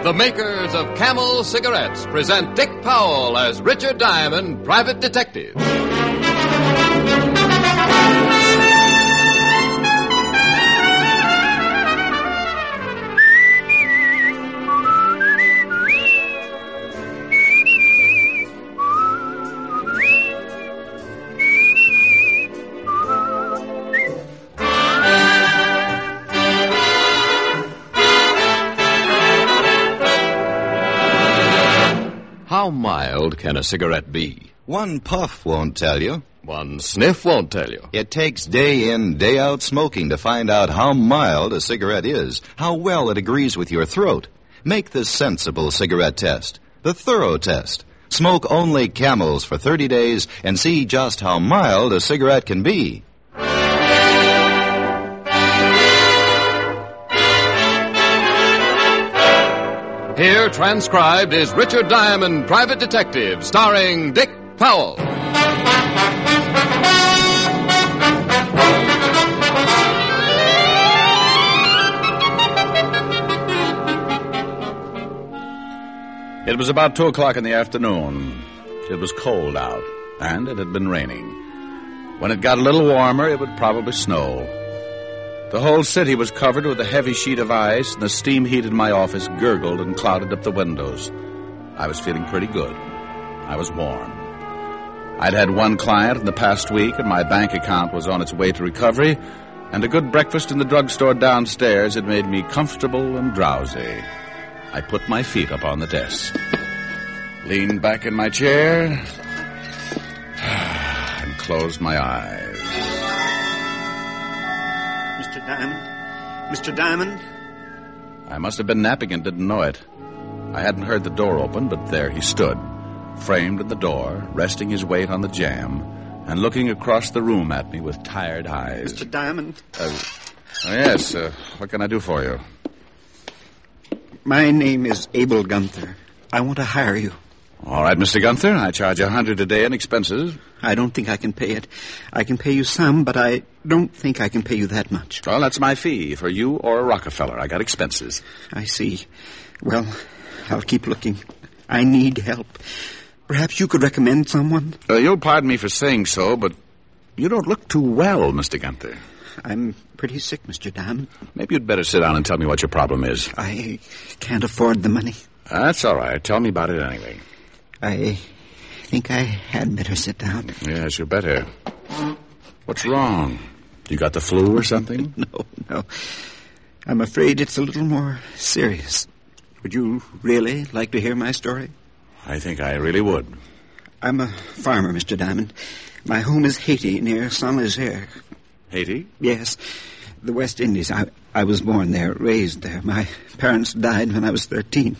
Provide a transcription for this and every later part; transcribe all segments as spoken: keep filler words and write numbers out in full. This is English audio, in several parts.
The makers of Camel cigarettes present Dick Powell as Richard Diamond, private detective. How mild can a cigarette be? One puff won't tell you. One sniff won't tell you. It takes day in, day out smoking to find out how mild a cigarette is, how well it agrees with your throat. Make the sensible cigarette test, the thorough test. Smoke only Camels for thirty days and see just how mild a cigarette can be. Here, transcribed, is Richard Diamond, private detective, starring Dick Powell. It was about two o'clock in the afternoon. It was cold out, and it had been raining. When it got a little warmer, it would probably snow. The whole city was covered with a heavy sheet of ice, and the steam heat in my office gurgled and clouded up the windows. I was feeling pretty good. I was warm. I'd had one client in the past week, and my bank account was on its way to recovery, and a good breakfast in the drugstore downstairs had made me comfortable and drowsy. I put my feet up on the desk, leaned back in my chair, and closed my eyes. Mister Diamond? Mister Diamond? I must have been napping and didn't know it. I hadn't heard the door open, but there he stood, framed in the door, resting his weight on the jamb, and looking across the room at me with tired eyes. Mister Diamond? Uh, oh, yes, uh, what can I do for you? My name is Abel Gunther. I want to hire you. All right, Mister Gunther, I charge a hundred a day in expenses. I don't think I can pay it. I can pay you some, but I don't think I can pay you that much. Well, that's my fee for you or a Rockefeller. I got expenses. I see. Well, I'll keep looking. I need help. Perhaps you could recommend someone? Uh, you'll pardon me for saying so, but you don't look too well, Mister Gunther. I'm pretty sick, Mister Diamond. Maybe you'd better sit down and tell me what your problem is. I can't afford the money. That's all right. Tell me about it anyway. I think I had better sit down. Yes, you better. What's wrong? You got the flu or something? No, no. I'm afraid it's a little more serious. Would you really like to hear my story? I think I really would. I'm a farmer, Mister Diamond. My home is Haiti, near Saint-Nazaire. Haiti? Yes, the West Indies. I, I was born there, raised there. My parents died when I was thirteen.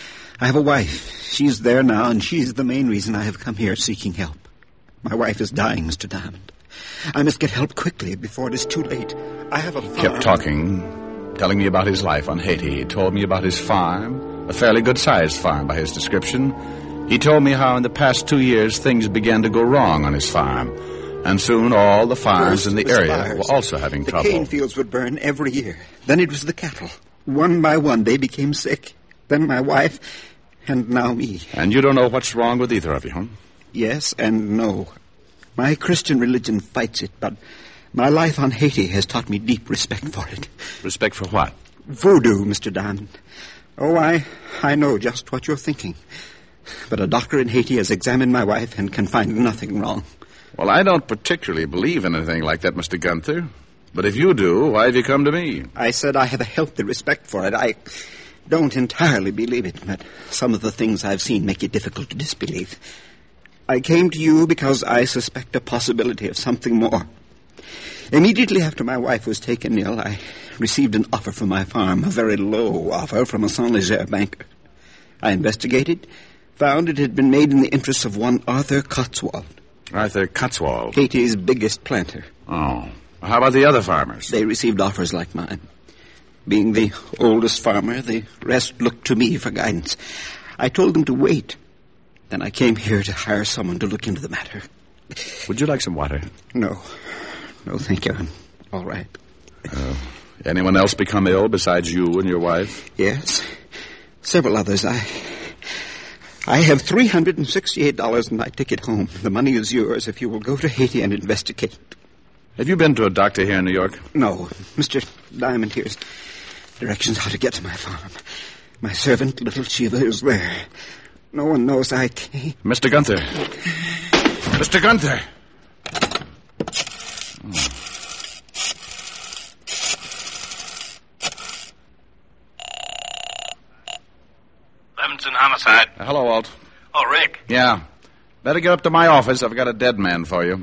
I have a wife. She's there now, and she's the main reason I have come here seeking help. My wife is dying, Mister Diamond. I must get help quickly before it is too late. I have a farm. He kept talking, telling me about his life on Haiti. He told me about his farm, a fairly good-sized farm by his description. He told me how in the past two years things began to go wrong on his farm, and soon all the farms in the area fires. were also having the trouble. The cane fields would burn every year. Then it was the cattle. One by one, they became sick. Then my wife, and now me. And you don't know what's wrong with either of you, huh? Yes and no. My Christian religion fights it, but my life on Haiti has taught me deep respect for it. Respect for what? Voodoo, Mister Diamond. Oh, I, I know just what you're thinking. But a doctor in Haiti has examined my wife and can find nothing wrong. Well, I don't particularly believe in anything like that, Mister Gunther. But if you do, why have you come to me? I said I have a healthy respect for it. I don't entirely believe it, but some of the things I've seen make it difficult to disbelieve. I came to you because I suspect a possibility of something more. Immediately after my wife was taken ill, I received an offer for my farm, a very low offer from a Saint-Nazaire banker. I investigated, found it had been made in the interests of one Arthur Cotswold. Arthur Cotswold? Haiti's biggest planter. Oh. How about the other farmers? They received offers like mine. Being the oldest farmer, the rest looked to me for guidance. I told them to wait. Then I came here to hire someone to look into the matter. Would you like some water? No. No, thank you. I'm all right. Uh, anyone else become ill besides you and your wife? Yes. several others. I I have three hundred sixty-eight dollars in my ticket home. The money is yours if you will go to Haiti and investigate. Have you been to a doctor here in New York? No. Mister Diamond here's directions how to get to my farm. My servant, Little Chiva, is there. No one knows I came. Mister Gunther. Mister Gunther. Oh. Levinson Homicide. Uh, hello, Walt. Oh, Rick. Yeah. Better get up to my office. I've got a dead man for you.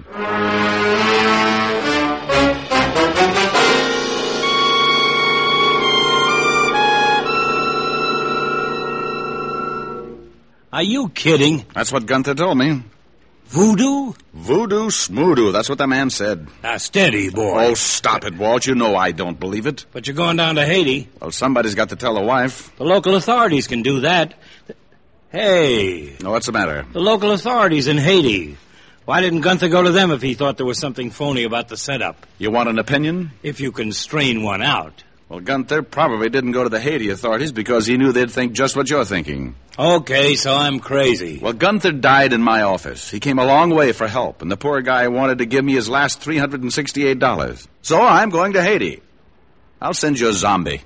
Are you kidding? That's what Gunther told me. Voodoo? Voodoo smoodoo. That's what the man said. Now, steady, boy. Oh, stop it, Walt. You know I don't believe it. But you're going down to Haiti. Well, somebody's got to tell the wife. The local authorities can do that. Hey. No, what's the matter? The local authorities in Haiti. Why didn't Gunther go to them if he thought there was something phony about the setup? You want an opinion? If you can strain one out. Well, Gunther probably didn't go to the Haiti authorities because he knew they'd think just what you're thinking. Okay, so I'm crazy. Well, Gunther died in my office. He came a long way for help, and the poor guy wanted to give me his last three hundred sixty-eight dollars. So I'm going to Haiti. I'll send you a zombie.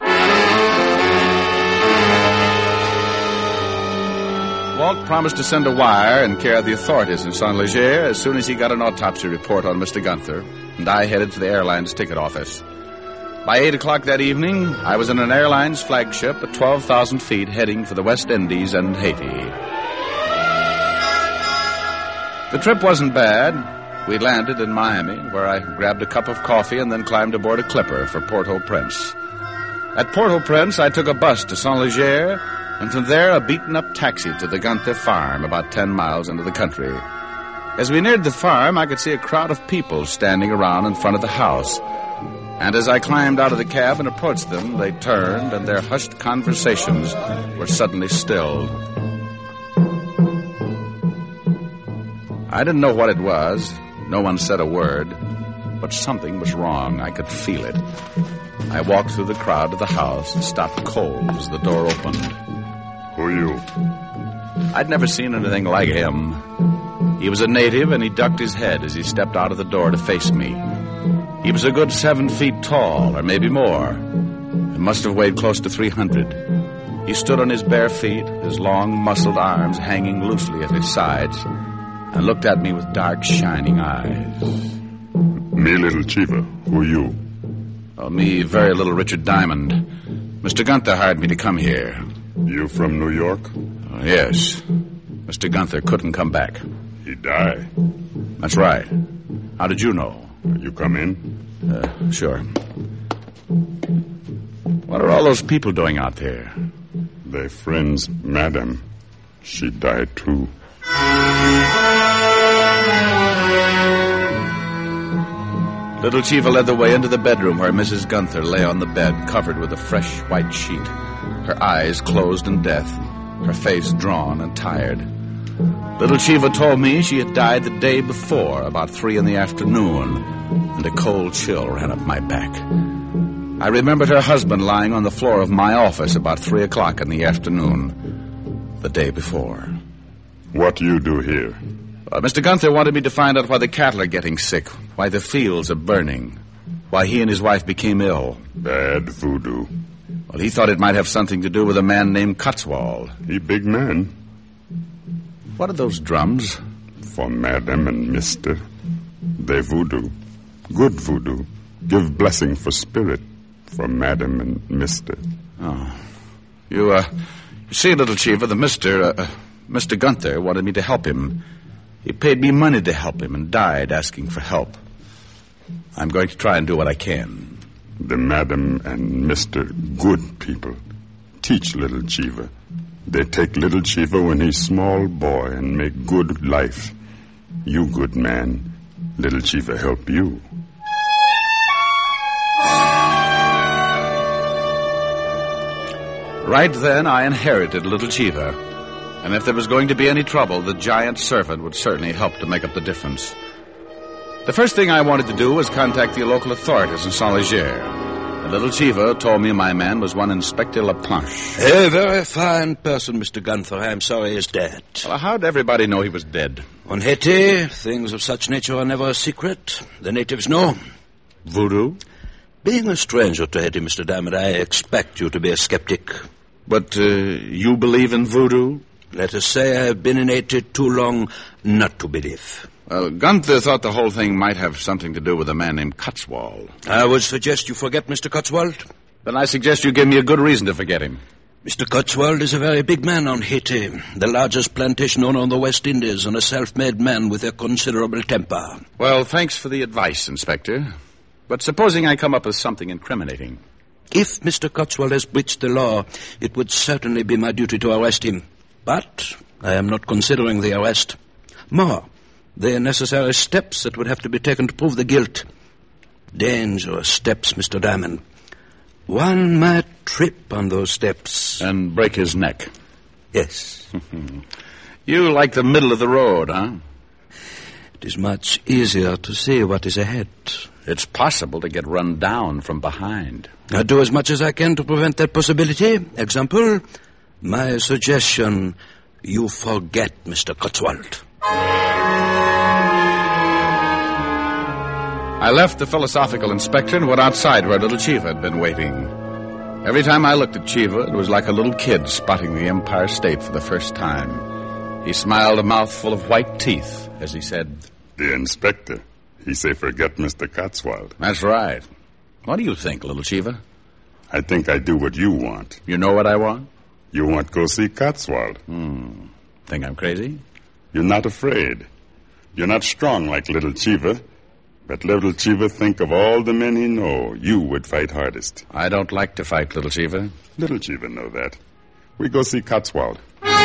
Walt promised to send a wire in care of the authorities in Saint Leger as soon as he got an autopsy report on Mister Gunther, and I headed to the airline's ticket office. By eight o'clock that evening, I was in an airline's flagship at twelve thousand feet heading for the West Indies and Haiti. The trip wasn't bad. We landed in Miami, where I grabbed a cup of coffee and then climbed aboard a clipper for Port-au-Prince. At Port-au-Prince, I took a bus to Saint Leger, and from there a beaten-up taxi to the Gunther farm about ten miles into the country. As we neared the farm, I could see a crowd of people standing around in front of the house. And as I climbed out of the cab and approached them, they turned, and their hushed conversations were suddenly stilled. I didn't know what it was. No one said a word. But something was wrong. I could feel it. I walked through the crowd to the house and stopped cold as the door opened. Who are you? I'd never seen anything like him. He was a native, and he ducked his head as he stepped out of the door to face me. He was a good seven feet tall, or maybe more. He must have weighed close to three hundred. He stood on his bare feet, his long, muscled arms hanging loosely at his sides, and looked at me with dark, shining eyes. Me, Little Chiva. Who are you? Oh, me, very little Richard Diamond. Mister Gunther hired me to come here. You from New York? Oh, yes. Mister Gunther couldn't come back. He died. That's right. How did you know? You come in? Uh, sure. What are all those people doing out there? Their friend's madam. She died, too. Little Chiva led the way into the bedroom where Missus Gunther lay on the bed, covered with a fresh white sheet. Her eyes closed in death, her face drawn and tired. Little Chiva told me she had died the day before, about three in the afternoon, and a cold chill ran up my back. I remembered her husband lying on the floor of my office about three o'clock in the afternoon, the day before. What do you do here? Uh, Mister Gunther wanted me to find out why the cattle are getting sick, why the fields are burning, why he and his wife became ill. Bad voodoo. Well, he thought it might have something to do with a man named Cotswold. He big man. What are those drums? For Madam and Mister. They voodoo. Good voodoo. Give blessing for spirit. For Madam and Mister. Oh. You, uh, you see, Little Chiva, the Mister, uh, Mister Gunther wanted me to help him. He paid me money to help him and died asking for help. I'm going to try and do what I can. The Madam and Mister good people. Teach Little Chiva. They take Little Chiva when he's small boy and make good life. You good man. Little Chiva help you. Right then, I inherited Little Chiva. And if there was going to be any trouble, the giant servant would certainly help to make up the difference. The first thing I wanted to do was contact the local authorities in Saint Leger. The little Cheever told me my man was one Inspector Laplanche. A very fine person, Mister Gunther. I'm sorry he's dead. Well, how'd everybody know he was dead? On Haiti, things of such nature are never a secret. The natives know. Voodoo? Being a stranger to Haiti, Mister Diamond, I expect you to be a skeptic. But uh, you believe in voodoo? Let us say I've been in Haiti too long not to believe. Well, Gunther thought the whole thing might have something to do with a man named Cotswold. I would suggest you forget Mister Cotswold. Then I suggest you give me a good reason to forget him. Mister Cotswold is a very big man on Haiti, the largest plantation owner on the West Indies, and a self-made man with a considerable temper. Well, thanks for the advice, Inspector. But supposing I come up with something incriminating. If Mister Cotswold has breached the law, it would certainly be my duty to arrest him. But I am not considering the arrest. More, the necessary steps that would have to be taken to prove the guilt. Dangerous steps, Mister Diamond. One might trip on those steps. And break his neck. Yes. You like the middle of the road, huh? It is much easier to see what is ahead. It's possible to get run down from behind. I do as much as I can to prevent that possibility. Example, my suggestion, you forget Mister Cotswold. I left the philosophical inspector and went outside where little Cheever had been waiting. Every time I looked at Cheever, it was like a little kid spotting the Empire State for the first time. He smiled a mouthful of white teeth as he said, The inspector, he say forget Mister Cotswold. That's right. What do you think, little Cheever? I think I do what you want. You know what I want? You want to go see Cotswold. Hmm. Think I'm crazy? You're not afraid. You're not strong like little Cheever. But little Cheever think of all the men he know, you would fight hardest. I don't like to fight, little Cheever. Little Cheever know that. We go see Cotswold.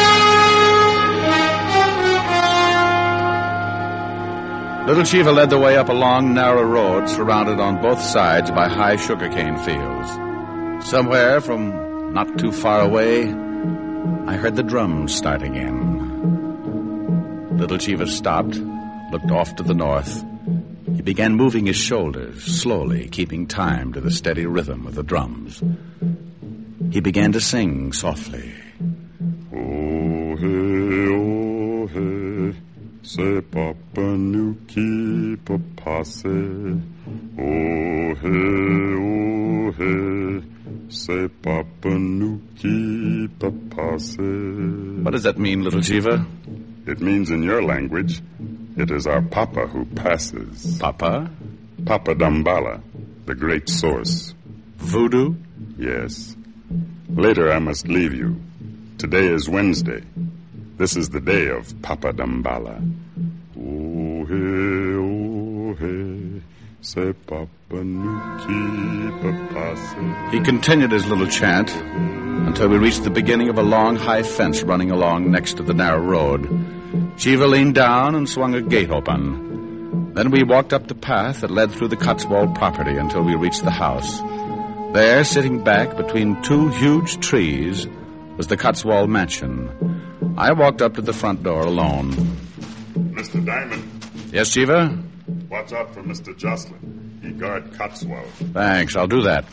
Little Cheever led the way up a long, narrow road surrounded on both sides by high sugarcane fields. Somewhere from not too far away, I heard the drums start again. Little Cheever stopped, looked off to the north. He began moving his shoulders, slowly, keeping time to the steady rhythm of the drums. He began to sing softly. Oh, hey, oh, hey, say Papa Nuki Papase. Oh, hey, oh, hey, say Papa Nuki Papase. What does that mean, little Cheever? It means in your language, it is our Papa who passes. Papa? Papa Dambala, the great source. Voodoo? Yes. Later I must leave you. Today is Wednesday. This is the day of Papa Dambala. Oh, hey, oh, hey, say Papa Nuki Papase. He continued his little chant until we reached the beginning of a long, high fence running along next to the narrow road. Cheever leaned down and swung a gate open. Then we walked up the path that led through the Cotswold property until we reached the house. There, sitting back between two huge trees, was the Cotswold mansion. I walked up to the front door alone. Mister Diamond. Yes, Cheever? Watch out for Mister Jocelyn. He guard Cotswold. Thanks, I'll do that.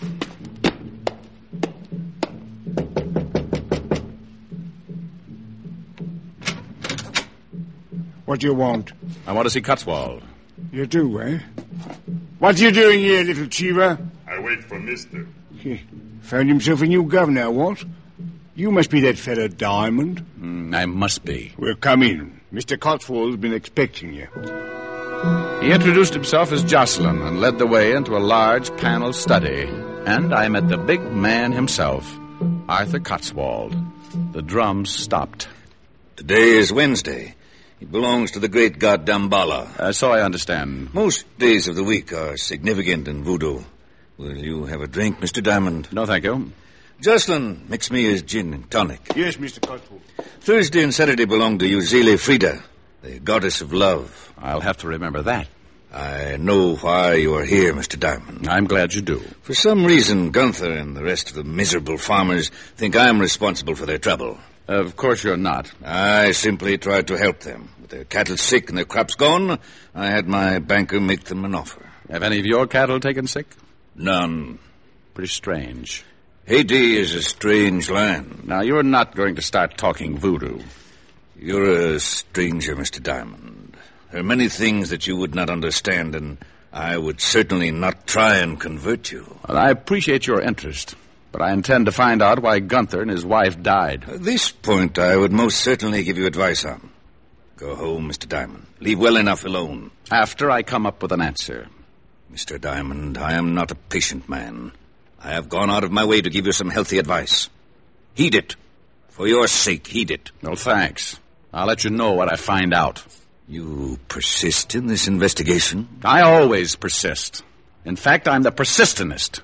What do you want? I want to see Cotswold. You do, eh? What are you doing here, little Cheever? I wait for Mister. Found himself a new governor, what? You must be that fellow Diamond. Mm, I must be. Well, come in. Mister Cotswold's been expecting you. He introduced himself as Jocelyn and led the way into a large paneled study. And I met the big man himself, Arthur Cotswold. The drums stopped. Today is Wednesday. It belongs to the great god Dambala. Uh, so I understand. Most days of the week are significant in voodoo. Will you have a drink, Mister Diamond? No, thank you. Jocelyn, mix me his gin and tonic. Yes, Mister Cotswold. Thursday and Saturday belong to Uzile Frida, the goddess of love. I'll have to remember that. I know why you are here, Mister Diamond. I'm glad you do. For some reason, Gunther and the rest of the miserable farmers think I'm responsible for their trouble. Of course you're not. I simply tried to help them. With their cattle sick and their crops gone, I had my banker make them an offer. Have any of your cattle taken sick? None. Pretty strange. Haiti is a strange land. Now, you're not going to start talking voodoo. You're a stranger, Mister Diamond. There are many things that you would not understand, and I would certainly not try and convert you. Well, I appreciate your interest, but I intend to find out why Gunther and his wife died. At this point, I would most certainly give you advice on. Go home, Mister Diamond. Leave well enough alone. After I come up with an answer. Mister Diamond, I am not a patient man. I have gone out of my way to give you some healthy advice. Heed it. For your sake, heed it. No, thanks. I'll let you know what I find out. You persist in this investigation? I always persist. In fact, I'm the persistentist.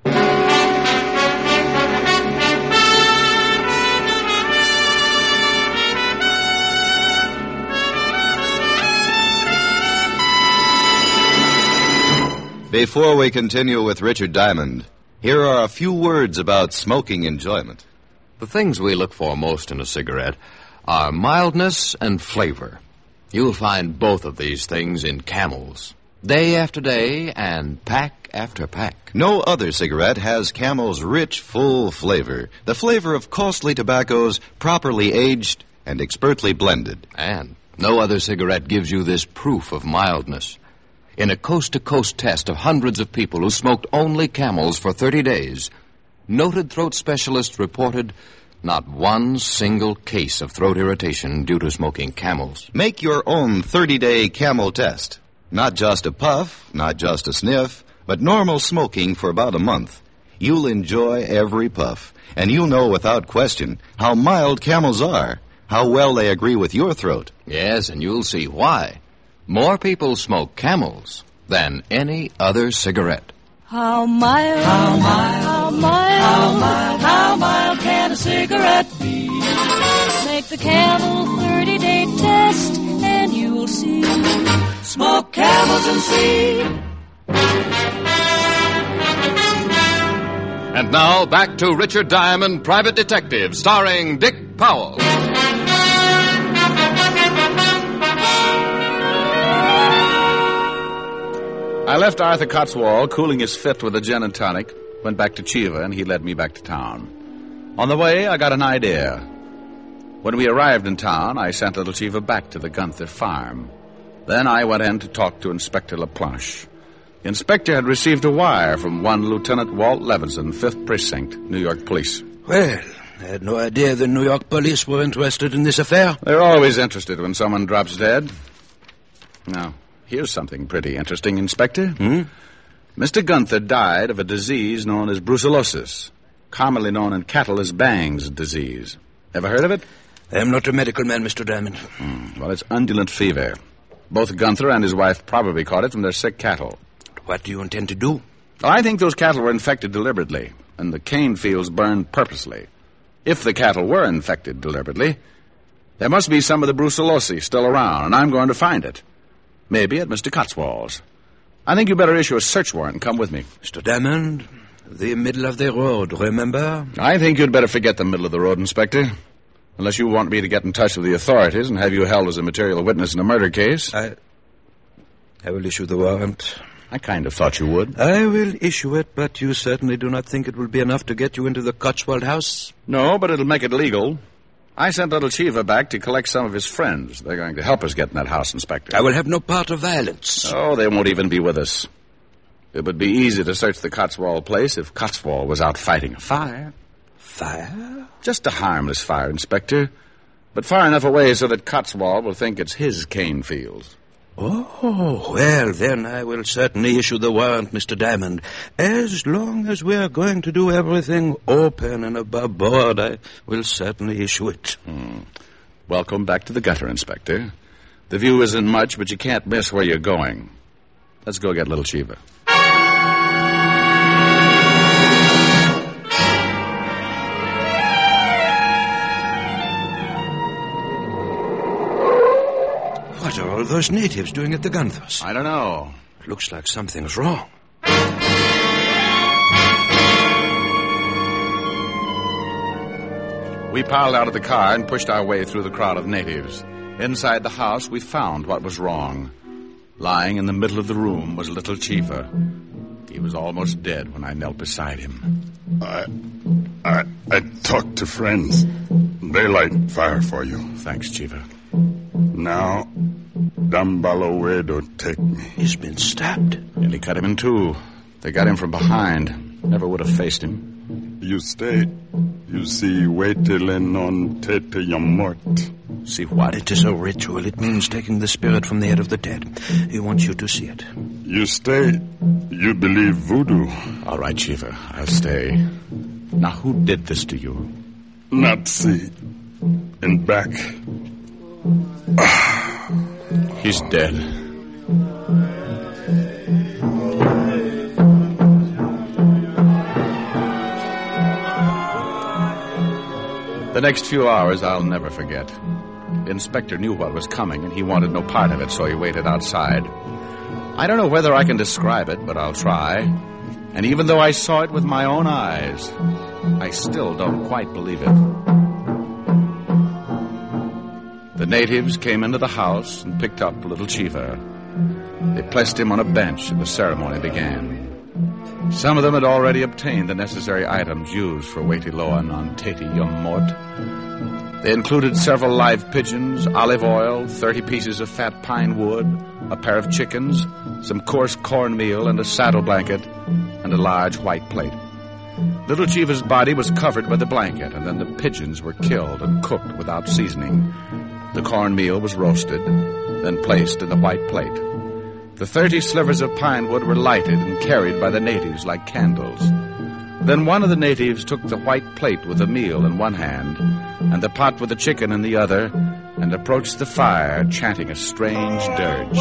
Before we continue with Richard Diamond, here are a few words about smoking enjoyment. The things we look for most in a cigarette are mildness and flavor. You'll find both of these things in Camels, day after day and pack after pack. No other cigarette has Camel's rich, full flavor, the flavor of costly tobaccos properly aged and expertly blended. And no other cigarette gives you this proof of mildness. In a coast-to-coast test of hundreds of people who smoked only Camels for thirty days, noted throat specialists reported not one single case of throat irritation due to smoking Camels. Make your own thirty-day Camel test. Not just a puff, not just a sniff, but normal smoking for about a month. You'll enjoy every puff, and you'll know without question how mild Camels are, how well they agree with your throat. Yes, and you'll see why. More people smoke Camels than any other cigarette. How mild, how mild, how mild, how mild, how mild can a cigarette be? Make the Camel thirty-day test, and you will see. Smoke Camels and see. And now, back to Richard Diamond, Private Detective, starring Dick Powell. I left Arthur Cotswold cooling his fit with a gin and tonic, went back to Chiva, and he led me back to town. On the way, I got an idea. When we arrived in town, I sent little Chiva back to the Gunther farm. Then I went in to talk to Inspector LaPlanche. The inspector had received a wire from one Lieutenant Walt Levinson, fifth Precinct, New York Police. Well, I had no idea the New York police were interested in this affair. They're always interested when someone drops dead. Now, here's something pretty interesting, Inspector. Hmm? Mister Gunther died of a disease known as brucellosis, commonly known in cattle as Bang's disease. Ever heard of it? I am not a medical man, Mister Diamond. Hmm. Well, it's undulant fever. Both Gunther and his wife probably caught it from their sick cattle. What do you intend to do? Well, I think those cattle were infected deliberately, and the cane fields burned purposely. If the cattle were infected deliberately, there must be some of the brucellosis still around, and I'm going to find it. Maybe at Mister Cotswold's. I think you better issue a search warrant and come with me. Mister Diamond, the middle of the road, remember? I think you'd better forget the middle of the road, Inspector. Unless you want me to get in touch with the authorities and have you held as a material witness in a murder case. I... I will issue the warrant. I kind of thought you would. I will issue it, but you certainly do not think it will be enough to get you into the Cotswold house? No, but it'll make it legal. I sent little Chiva back to collect some of his friends. They're going to help us get in that house, Inspector. I will have no part of violence. Oh, they won't even be with us. It would be easy to search the Cotswold place if Cotswold was out fighting a fire. Fire? Just a harmless fire, Inspector. But far enough away so that Cotswold will think it's his cane fields. Oh, well, then I will certainly issue the warrant, Mister Diamond. As long as we are going to do everything open and above board, I will certainly issue it. Hmm. Welcome back to the gutter, Inspector. The view isn't much, but you can't miss where you're going. Let's go get little Chiva. What are all those natives doing at the Gunthers? I don't know. It looks like something's wrong. We piled out of the car and pushed our way through the crowd of natives. Inside the house, we found what was wrong. Lying in the middle of the room was little Chiva. He was almost dead when I knelt beside him. I, I, I talked to friends. They light fire for you. Thanks, Chiva. Now, Dambalawedo take me. He's been stabbed. And he cut him in two. They got him from behind. Never would have faced him. You stay. You see, waitelen on tete yamort. See what? It is a ritual. It means taking the spirit from the head of the dead. He wants you to see it. You stay. You believe voodoo. All right, Chiva. I'll stay. Now, who did this to you? Nazi. And back. He's dead. The next few hours I'll never forget. The inspector knew what was coming, and he wanted no part of it, so he waited outside. I don't know whether I can describe it, but I'll try. And even though I saw it with my own eyes, I still don't quite believe it. The natives came into the house and picked up little Chiva. They placed him on a bench, and the ceremony began. Some of them had already obtained the necessary items used for Waitiloan on Tete Yum Mort. They included several live pigeons, olive oil, thirty pieces of fat pine wood, a pair of chickens, some coarse cornmeal, and a saddle blanket, and a large white plate. Little Chiva's body was covered by the blanket, and then the pigeons were killed and cooked without seasoning. The cornmeal was roasted, then placed in the white plate. The thirty slivers of pine wood were lighted and carried by the natives like candles. Then one of the natives took the white plate with the meal in one hand and the pot with the chicken in the other and approached the fire, chanting a strange dirge.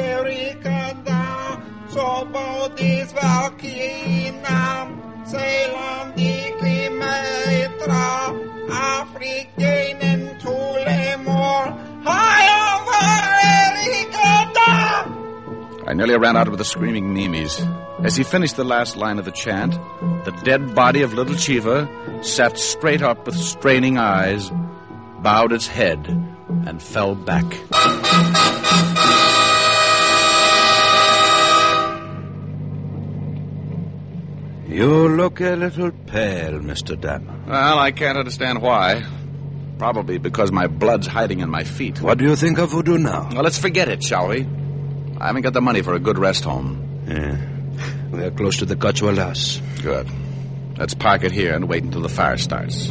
I nearly ran out with the screaming Nemes. As he finished the last line of the chant, the dead body of little Chiva sat straight up with straining eyes, bowed its head, and fell back. You look a little pale, Mister Diamond. Well, I can't understand why. Probably because my blood's hiding in my feet. What do you think of voodoo now? Well, let's forget it, shall we? I haven't got the money for a good rest home. Yeah. We are close to the Cotswold house. Good. Let's park it here and wait until the fire starts.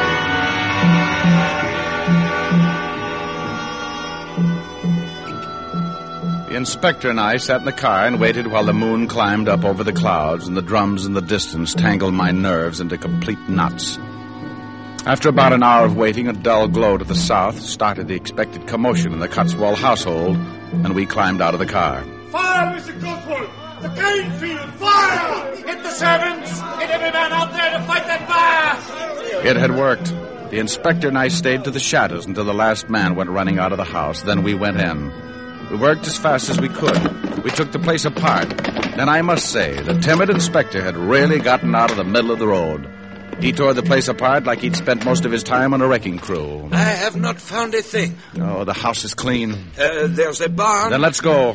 The inspector and I sat in the car and waited while the moon climbed up over the clouds and the drums in the distance tangled my nerves into complete knots. After about an hour of waiting, a dull glow to the south started the expected commotion in the Cotswold household, and we climbed out of the car. Fire, Mister Cotswold! The cane field! Fire! Get the servants! Get every man out there to fight that fire! It had worked. The inspector and I stayed to the shadows until the last man went running out of the house. Then we went in. We worked as fast as we could. We took the place apart. And I must say, the timid inspector had really gotten out of the middle of the road. He tore the place apart like he'd spent most of his time on a wrecking crew. I have not found a thing. Oh, the house is clean. Uh, there's a barn. Then let's go.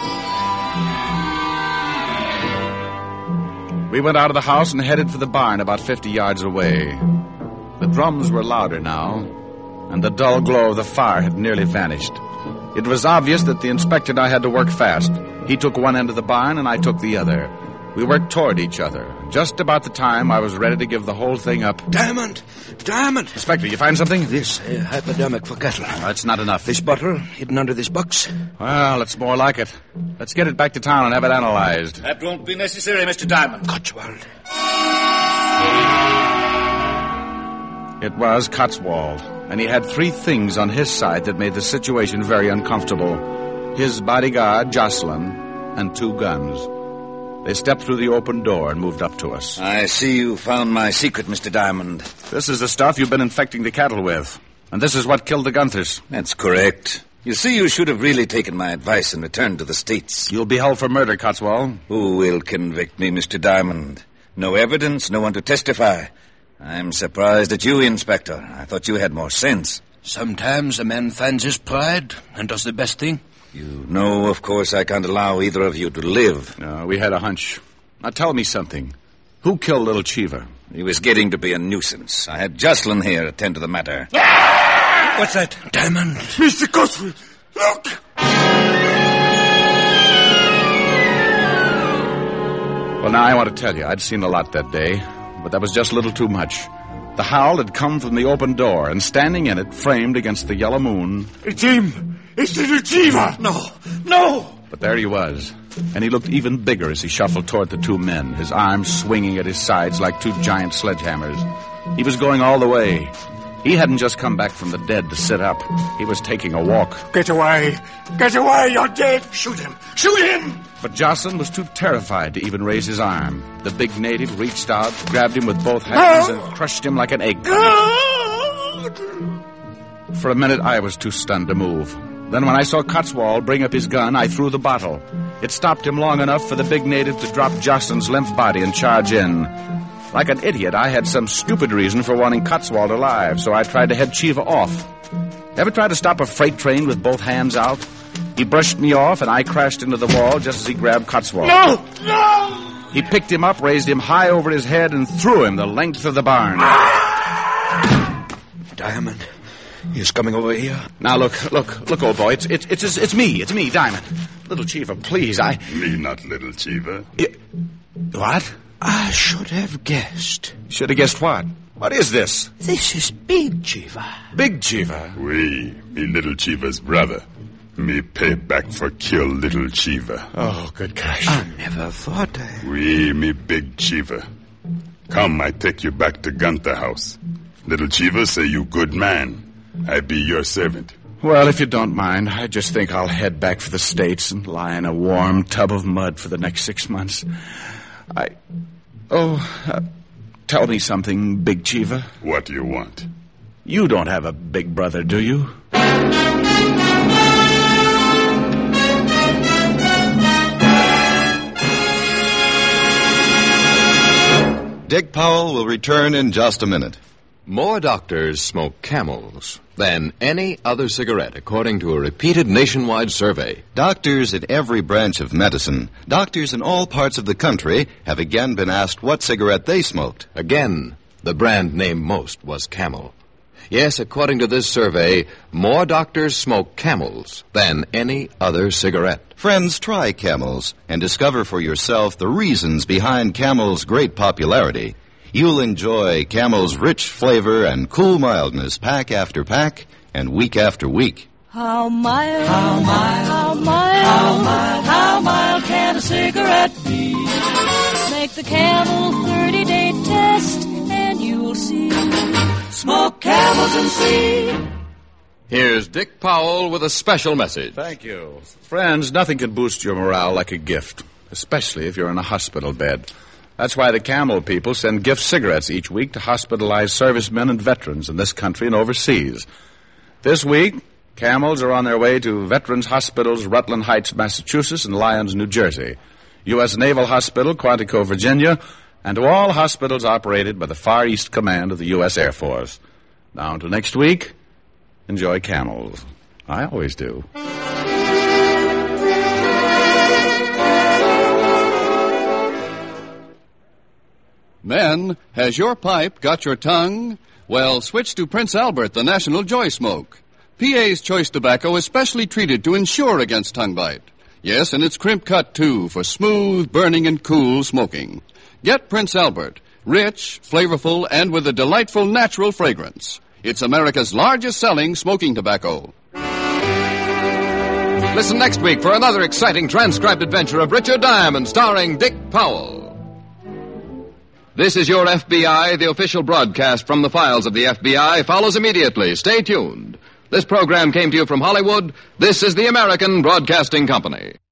We went out of the house and headed for the barn about fifty yards away. The drums were louder now, and the dull glow of the fire had nearly vanished. It was obvious that the inspector and I had to work fast. He took one end of the barn, and I took the other. We worked toward each other. Just about the time I was ready to give the whole thing up. Diamond! Diamond! Inspector, you find something? This uh, hypodermic for cattle. That's not enough. This bottle hidden under this box. Well, it's more like it. Let's get it back to town and have it analyzed. That won't be necessary, Mister Diamond. Cotswold. It was Cotswold, and he had three things on his side that made the situation very uncomfortable. His bodyguard, Jocelyn, and two guns. They stepped through the open door and moved up to us. I see you found my secret, Mister Diamond. This is the stuff you've been infecting the cattle with. And this is what killed the Gunthers. That's correct. You see, you should have really taken my advice and returned to the States. You'll be held for murder, Cotswold. Who will convict me, Mister Diamond? No evidence, no one to testify. I'm surprised at you, Inspector. I thought you had more sense. Sometimes a man finds his pride and does the best thing. You know, of course, I can't allow either of you to live. No, we had a hunch. Now tell me something. Who killed little Cheever? He was getting to be a nuisance. I had Jocelyn here attend to the matter. What's that, Diamond? Mister Cotswold, look! Well, now I want to tell you, I'd seen a lot that day, but that was just a little too much. The howl had come from the open door, and standing in it, framed against the yellow moon... It's him! It's little Cheever! No, no! But there he was, and he looked even bigger as he shuffled toward the two men, his arms swinging at his sides like two giant sledgehammers. He was going all the way. He hadn't just come back from the dead to sit up. He was taking a walk. Get away! Get away! You're dead! Shoot him! Shoot him! But Jocelyn was too terrified to even raise his arm. The big native reached out, grabbed him with both hands, and crushed him like an egg. For a minute, I was too stunned to move. Then when I saw Cotswold bring up his gun, I threw the bottle. It stopped him long enough for the big native to drop Jocelyn's limp body and charge in. Like an idiot, I had some stupid reason for wanting Cotswold alive, so I tried to head Cheever off. Ever try to stop a freight train with both hands out? He brushed me off, and I crashed into the wall just as he grabbed Cotswold. No! No! He picked him up, raised him high over his head, and threw him the length of the barn. Diamond, he's coming over here. Now, look, look, look, old boy. It's it's it's, it's me. It's me, Diamond. Little Cheever, please, I... Me not little Cheever. Y- what? I should have guessed. Should have guessed what? What is this? This is Big Cheever. Big Cheever? We, me little Cheever's brother. Me pay back for kill little Cheever. Oh, good gosh. I never thought I... We, me big Cheever. Come, I take you back to Gunther house. Little Cheever say you good man. I be your servant. Well, if you don't mind, I just think I'll head back for the States and lie in a warm tub of mud for the next six months. I... Oh, uh, tell me something, Big Cheever. What do you want? You don't have a big brother, do you? Dick Powell will return in just a minute. More doctors smoke Camels than any other cigarette, according to a repeated nationwide survey. Doctors in every branch of medicine, doctors in all parts of the country, have again been asked what cigarette they smoked. Again, the brand named most was Camel. Yes, according to this survey, more doctors smoke Camels than any other cigarette. Friends, try Camels and discover for yourself the reasons behind Camel's great popularity. You'll enjoy Camel's rich flavor and cool mildness pack after pack and week after week. How mild, how mild, how mild, how mild, how mild can a cigarette be? Make the Camel thirty-day test and you'll see. Smoke Camels and see. Here's Dick Powell with a special message. Thank you. Friends, nothing can boost your morale like a gift, especially if you're in a hospital bed. That's why the Camel people send gift cigarettes each week to hospitalized servicemen and veterans in this country and overseas. This week, Camels are on their way to Veterans Hospitals, Rutland Heights, Massachusetts, and Lyons, New Jersey, U S Naval Hospital, Quantico, Virginia, and to all hospitals operated by the Far East Command of the U S Air Force. Now, until next week, enjoy Camels. I always do. Men, has your pipe got your tongue? Well, switch to Prince Albert, the National Joy Smoke. P A's Choice Tobacco is specially treated to ensure against tongue bite. Yes, and it's crimp cut, too, for smooth, burning, and cool smoking. Get Prince Albert, rich, flavorful, and with a delightful natural fragrance. It's America's largest-selling smoking tobacco. Listen next week for another exciting transcribed adventure of Richard Diamond, starring Dick Powell. This is your F B I. The official broadcast from the files of the F B I follows immediately. Stay tuned. This program came to you from Hollywood. This is the American Broadcasting Company.